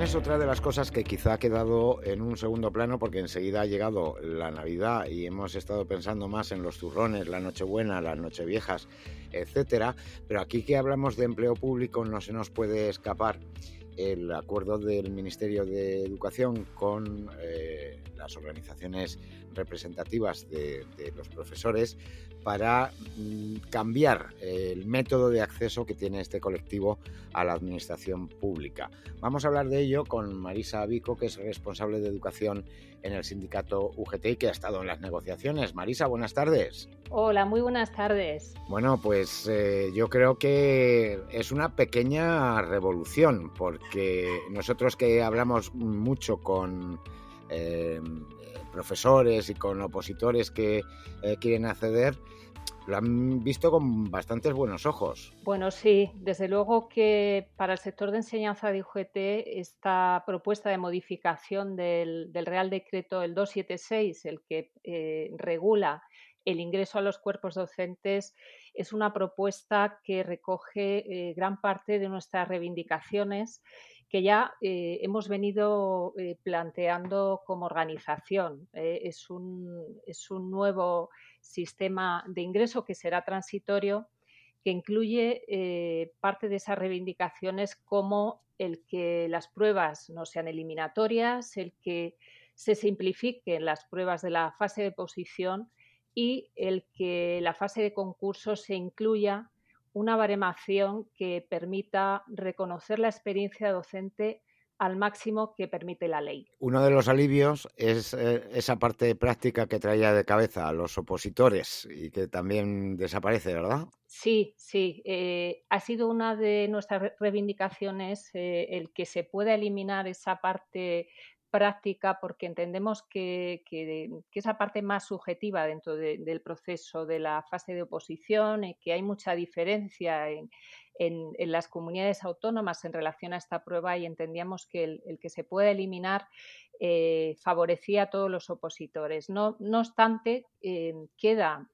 es otra de las cosas que quizá ha quedado en un segundo plano porque enseguida ha llegado la Navidad y hemos estado pensando más en los turrones, la Nochebuena, las Nocheviejas, etcétera. Pero aquí que hablamos de empleo público no se nos puede escapar el acuerdo del Ministerio de Educación con las organizaciones representativas de los profesores para cambiar el método de acceso que tiene este colectivo a la administración pública. Vamos a hablar de ello con Marisa Vico, que es responsable de educación en el sindicato UGT y que ha estado en las negociaciones. Marisa, buenas tardes. Hola, muy buenas tardes. Bueno, pues yo creo que es una pequeña revolución, porque nosotros que hablamos mucho con profesores y con opositores que quieren acceder, lo han visto con bastantes buenos ojos. Bueno, sí, desde luego que para el sector de enseñanza de UGT esta propuesta de modificación del Real Decreto el 276, el que regula el ingreso a los cuerpos docentes, es una propuesta que recoge gran parte de nuestras reivindicaciones que ya hemos venido planteando como organización. Es un nuevo sistema de ingreso que será transitorio, que incluye parte de esas reivindicaciones como el que las pruebas no sean eliminatorias, el que se simplifiquen las pruebas de la fase de oposición y el que la fase de concurso se incluya una baremación que permita reconocer la experiencia docente al máximo que permite la ley. Uno de los alivios es esa parte práctica que traía de cabeza a los opositores y que también desaparece, ¿verdad? Sí, sí. Ha sido una de nuestras reivindicaciones el que se pueda eliminar esa parte práctica porque entendemos que esa parte más subjetiva dentro del proceso de la fase de oposición y que hay mucha diferencia en las comunidades autónomas en relación a esta prueba y entendíamos que el que se pueda eliminar favorecía a todos los opositores. No obstante, queda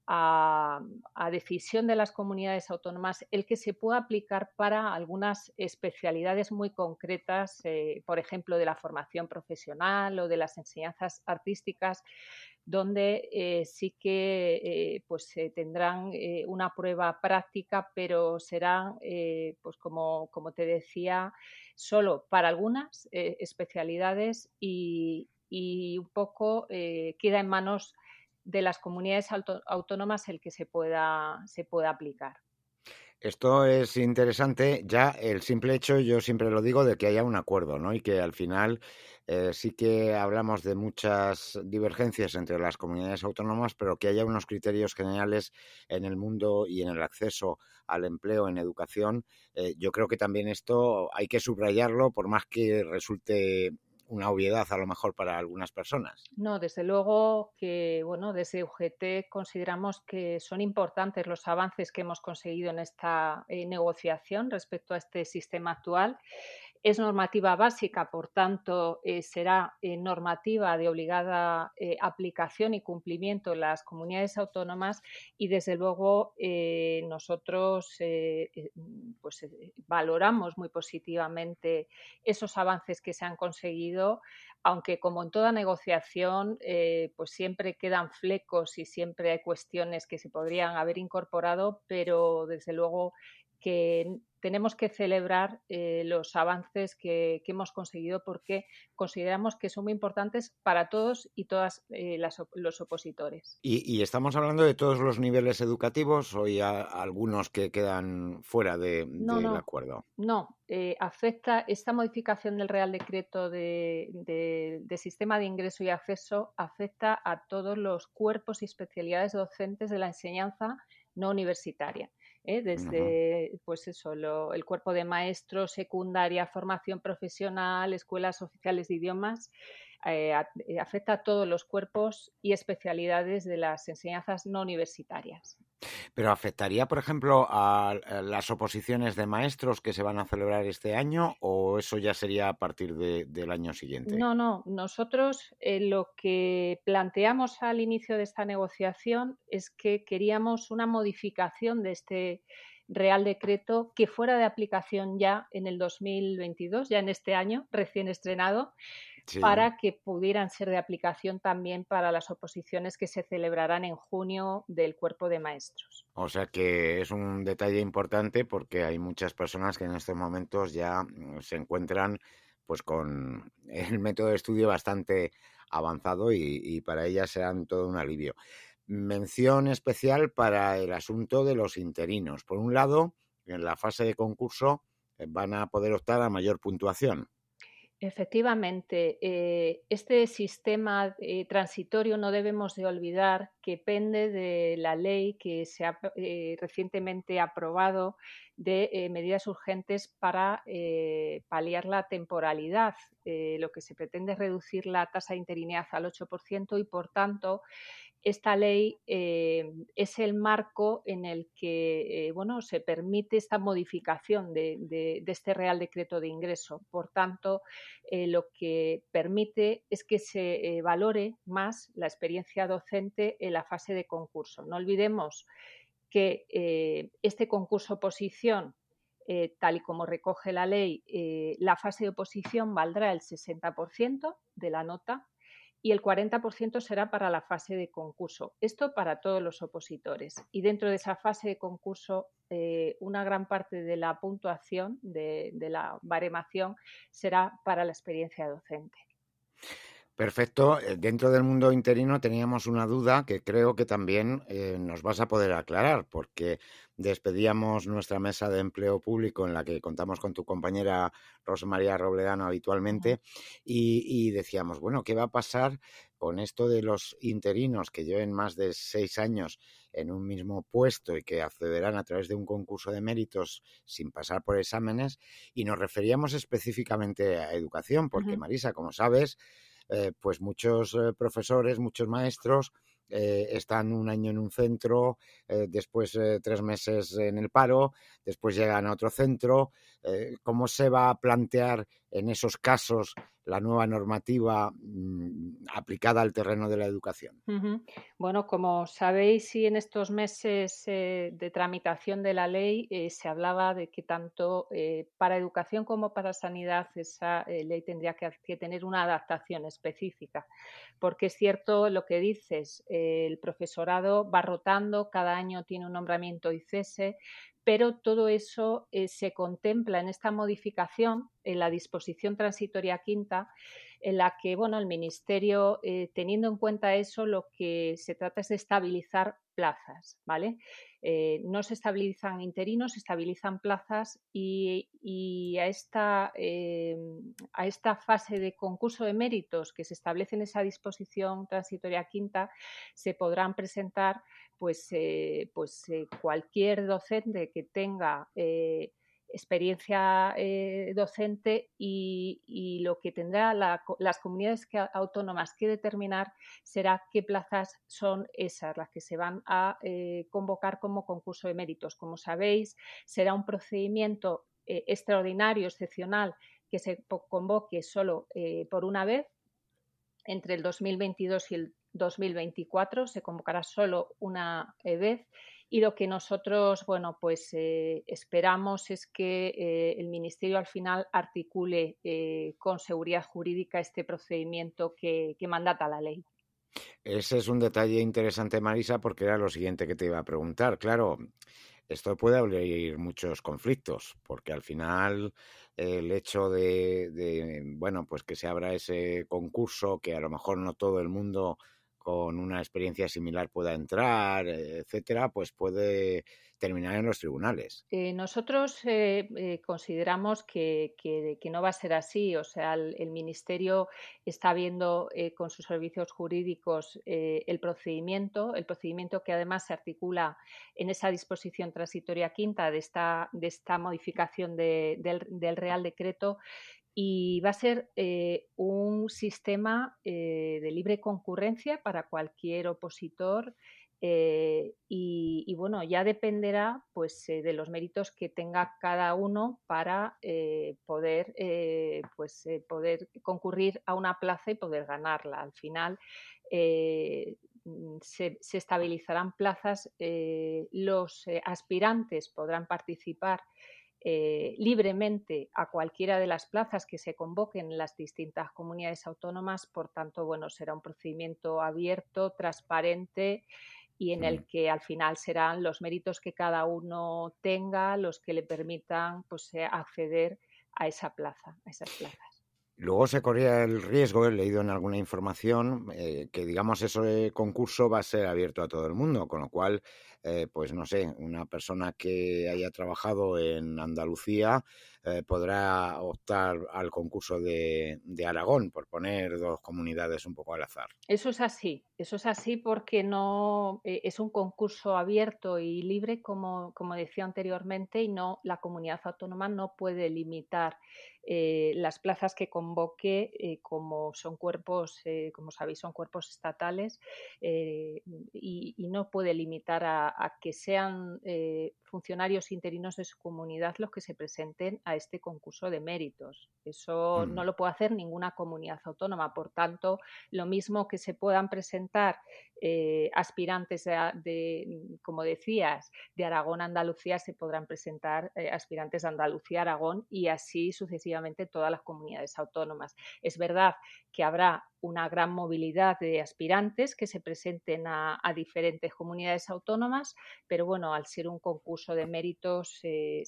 a decisión de las comunidades autónomas el que se pueda aplicar para algunas especialidades muy concretas, por ejemplo, de la formación profesional o de las enseñanzas artísticas, donde sí que tendrán una prueba práctica, pero será, pues como te decía, solo para algunas especialidades y un poco queda en manos de las comunidades autónomas el que se pueda aplicar. Esto es interesante, ya el simple hecho, yo siempre lo digo, de que haya un acuerdo, ¿no? Y que al final sí que hablamos de muchas divergencias entre las comunidades autónomas, pero que haya unos criterios generales en el mundo y en el acceso al empleo en educación. Yo creo que también esto hay que subrayarlo, por más que resulte una obviedad a lo mejor para algunas personas. No, desde luego que, bueno, desde UGT consideramos que son importantes los avances que hemos conseguido en esta negociación respecto a este sistema actual. Es normativa básica, por tanto, será normativa de obligada aplicación y cumplimiento en las comunidades autónomas y, desde luego, nosotros valoramos muy positivamente esos avances que se han conseguido, aunque, como en toda negociación, pues siempre quedan flecos y siempre hay cuestiones que se podrían haber incorporado, pero, desde luego, que tenemos que celebrar los avances que hemos conseguido porque consideramos que son muy importantes para todos y todas los opositores. Y estamos hablando de todos los niveles educativos o hay algunos que quedan fuera del acuerdo. No, afecta esta modificación del Real Decreto de Sistema de Ingreso y Acceso afecta a todos los cuerpos y especialidades docentes de la enseñanza no universitaria. Desde el cuerpo de maestros, secundaria, formación profesional, escuelas oficiales de idiomas, afecta a todos los cuerpos y especialidades de las enseñanzas no universitarias. ¿Pero afectaría, por ejemplo, a las oposiciones de maestros que se van a celebrar este año o eso ya sería a partir del año siguiente? No. Nosotros lo que planteamos al inicio de esta negociación es que queríamos una modificación de Real Decreto que fuera de aplicación ya en el 2022, ya en este año recién estrenado, Sí. para que pudieran ser de aplicación también para las oposiciones que se celebrarán en junio del Cuerpo de Maestros. O sea que es un detalle importante porque hay muchas personas que en estos momentos ya se encuentran pues con el método de estudio bastante avanzado y para ellas serán todo un alivio. Mención especial para el asunto de los interinos. Por un lado, en la fase de concurso van a poder optar a mayor puntuación. Efectivamente, este sistema transitorio no debemos de olvidar que pende de la ley que se ha recientemente aprobado de medidas urgentes para paliar la temporalidad. Lo que se pretende es reducir la tasa de interinidad al 8% y, por tanto, esta ley es el marco en el que bueno, se permite esta modificación de este Real Decreto de Ingreso. Por tanto, lo que permite es que se valore más la experiencia docente en la fase de concurso. No olvidemos que este concurso oposición, tal y como recoge la ley, la fase de oposición valdrá el 60% de la nota y el 40% será para la fase de concurso. Esto para todos los opositores. Y dentro de esa fase de concurso, una gran parte de la puntuación, de la baremación, será para la experiencia docente. Perfecto. Dentro del mundo interino teníamos una duda que creo que también nos vas a poder aclarar, porque despedíamos nuestra mesa de empleo público en la que contamos con tu compañera Rosa María Robledano habitualmente y decíamos, bueno, ¿qué va a pasar con esto de los interinos que lleven más de 6 años en un mismo puesto y que accederán a través de un concurso de méritos sin pasar por exámenes? Y nos referíamos específicamente a educación, porque Marisa, como sabes, pues muchos profesores, muchos maestros están un año en un centro, después 3 meses en el paro, después llegan a otro centro. ¿Cómo se va a plantear en esos casos la nueva normativa aplicada al terreno de la educación? Bueno, como sabéis, sí, en estos meses de tramitación de la ley se hablaba de que tanto para educación como para sanidad esa ley tendría que tener una adaptación específica, porque es cierto lo que dices, el profesorado va rotando, cada año tiene un nombramiento y cese, pero todo eso se contempla en esta modificación, en la disposición transitoria quinta, en la que bueno, el Ministerio, teniendo en cuenta eso, lo que se trata es de estabilizar plazas, ¿vale? No se estabilizan interinos, se estabilizan plazas y a esta fase de concurso de méritos que se establece en esa disposición transitoria quinta se podrán presentar cualquier docente que tenga experiencia docente y lo que tendrá las comunidades autónomas que determinar será qué plazas son esas las que se van a convocar como concurso de méritos. Como sabéis, será un procedimiento extraordinario, excepcional, que se convoque solo por una vez entre el 2022 y el 2024, se convocará solo una vez y lo que nosotros bueno, pues, esperamos es que el Ministerio al final articule con seguridad jurídica este procedimiento que mandata la ley. Ese es un detalle interesante, Marisa, porque era lo siguiente que te iba a preguntar. Claro, esto puede abrir muchos conflictos, porque al final el hecho bueno, pues que se abra ese concurso, que a lo mejor no todo el mundo con una experiencia similar pueda entrar, etcétera, pues puede terminar en los tribunales. Nosotros consideramos que no va a ser así. O sea, el Ministerio está viendo con sus servicios jurídicos el procedimiento que además se articula en esa disposición transitoria quinta de esta modificación del Real Decreto y va a ser un sistema de libre concurrencia para cualquier opositor y bueno, ya dependerá pues de los méritos que tenga cada uno para poder concurrir a una plaza y poder ganarla. Al final, se estabilizarán plazas, los aspirantes podrán participar libremente a cualquiera de las plazas que se convoquen en las distintas comunidades autónomas. Por tanto, bueno, será un procedimiento abierto, transparente y en el que al final serán los méritos que cada uno tenga los que le permitan pues, acceder a esa plaza, a esas plazas. Luego se corría el riesgo, he leído en alguna información, que digamos ese concurso va a ser abierto a todo el mundo, con lo cual, pues no sé, una persona que haya trabajado en Andalucía podrá optar al concurso de Aragón, por poner dos comunidades un poco al azar. Eso es así porque no es un concurso abierto y libre, como decía anteriormente, y no la comunidad autónoma no puede limitar las plazas que convoque, como son cuerpos, como sabéis, son cuerpos estatales, y no puede limitar a que sean funcionarios interinos de su comunidad los que se presenten a este concurso de méritos. Eso no lo puede hacer ninguna comunidad autónoma. Por tanto, lo mismo que se puedan presentar aspirantes como decías, de Aragón a Andalucía, se podrán presentar aspirantes de Andalucía a Aragón y así sucesivamente todas las comunidades autónomas. Es verdad que habrá una gran movilidad de aspirantes que se presenten a diferentes comunidades autónomas, pero bueno, al ser un concurso de méritos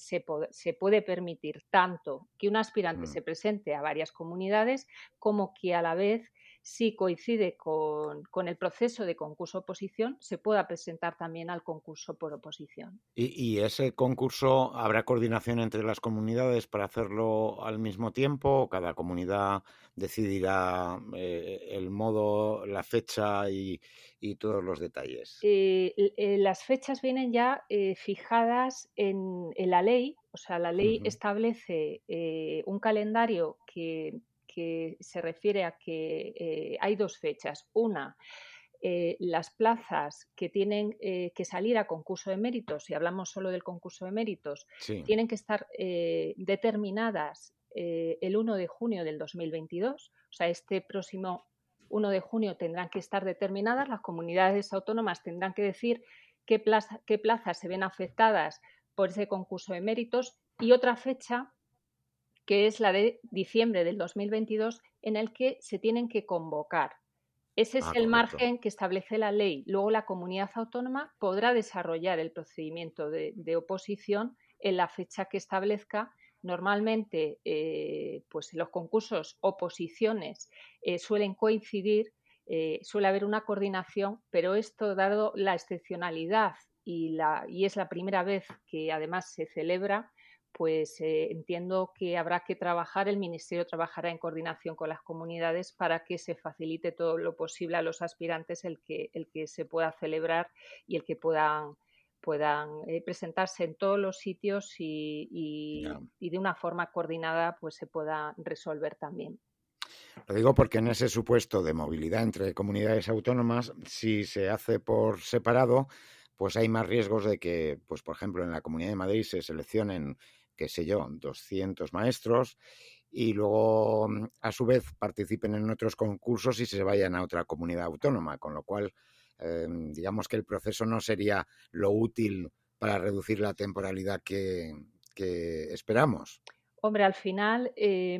se puede permitir tanto que un aspirante se presente a varias comunidades como que a la vez, si coincide con el proceso de concurso-oposición, se pueda presentar también al concurso por oposición. ¿Y ese concurso habrá coordinación entre las comunidades para hacerlo al mismo tiempo? ¿Cada comunidad decidirá el modo, la fecha y todos los detalles? Las fechas vienen ya fijadas en la ley, o sea, la ley establece un calendario que se refiere a que hay dos fechas. Una, las plazas que tienen que salir a concurso de méritos, si hablamos solo del concurso de méritos, Sí. tienen que estar determinadas el 1 de junio del 2022, o sea, este próximo 1 de junio tendrán que estar determinadas, las comunidades autónomas tendrán que decir qué plazas se ven afectadas por ese concurso de méritos y otra fecha que es la de diciembre del 2022, en el que se tienen que convocar. Ese es el margen que establece la ley. Luego la comunidad autónoma podrá desarrollar el procedimiento de oposición en la fecha que establezca. Normalmente, pues los concursos oposiciones suelen coincidir, suele haber una coordinación, pero esto, dado la excepcionalidad y es la primera vez que además se celebra, pues entiendo que habrá que trabajar, el Ministerio trabajará en coordinación con las comunidades para que se facilite todo lo posible a los aspirantes el que se pueda celebrar y el que puedan presentarse en todos los sitios y de una forma coordinada pues se pueda resolver también. Lo digo porque en ese supuesto de movilidad entre comunidades autónomas, si se hace por separado, pues hay más riesgos de que, pues por ejemplo, en la Comunidad de Madrid se seleccionen, qué sé yo, 200 maestros y luego, a su vez, participen en otros concursos y se vayan a otra comunidad autónoma, con lo cual, digamos que el proceso no sería lo útil para reducir la temporalidad que esperamos. Hombre, al final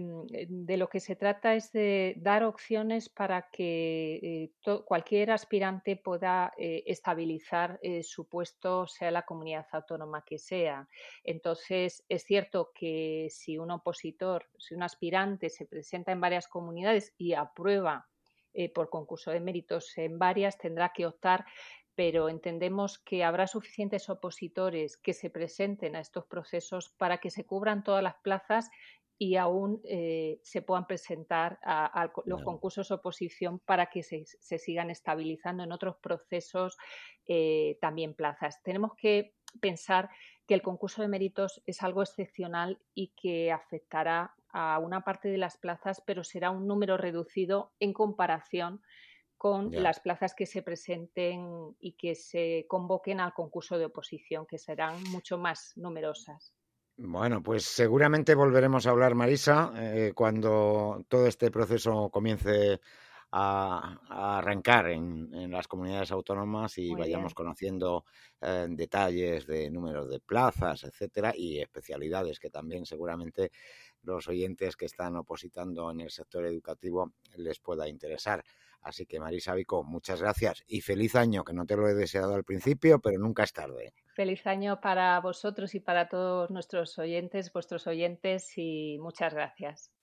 de lo que se trata es de dar opciones para que cualquier aspirante pueda estabilizar su puesto, sea la comunidad autónoma que sea. Entonces, es cierto que si un opositor, si un aspirante se presenta en varias comunidades y aprueba por concurso de méritos en varias, tendrá que optar, pero entendemos que habrá suficientes opositores que se presenten a estos procesos para que se cubran todas las plazas y aún se puedan presentar a los concursos de oposición para que se sigan estabilizando en otros procesos también plazas. Tenemos que pensar que el concurso de méritos es algo excepcional y que afectará a una parte de las plazas, pero será un número reducido en comparación con las plazas que se presenten y que se convoquen al concurso de oposición, que serán mucho más numerosas. Bueno, pues seguramente volveremos a hablar, Marisa, cuando todo este proceso comience a arrancar en las comunidades autónomas y Muy vayamos bien. conociendo detalles de números de plazas, etcétera, y especialidades que también seguramente los oyentes que están opositando en el sector educativo les pueda interesar. Así que, Marisa Vico, muchas gracias y feliz año, que no te lo he deseado al principio, pero nunca es tarde. Feliz año para vosotros y para todos nuestros oyentes, vuestros oyentes, y muchas gracias.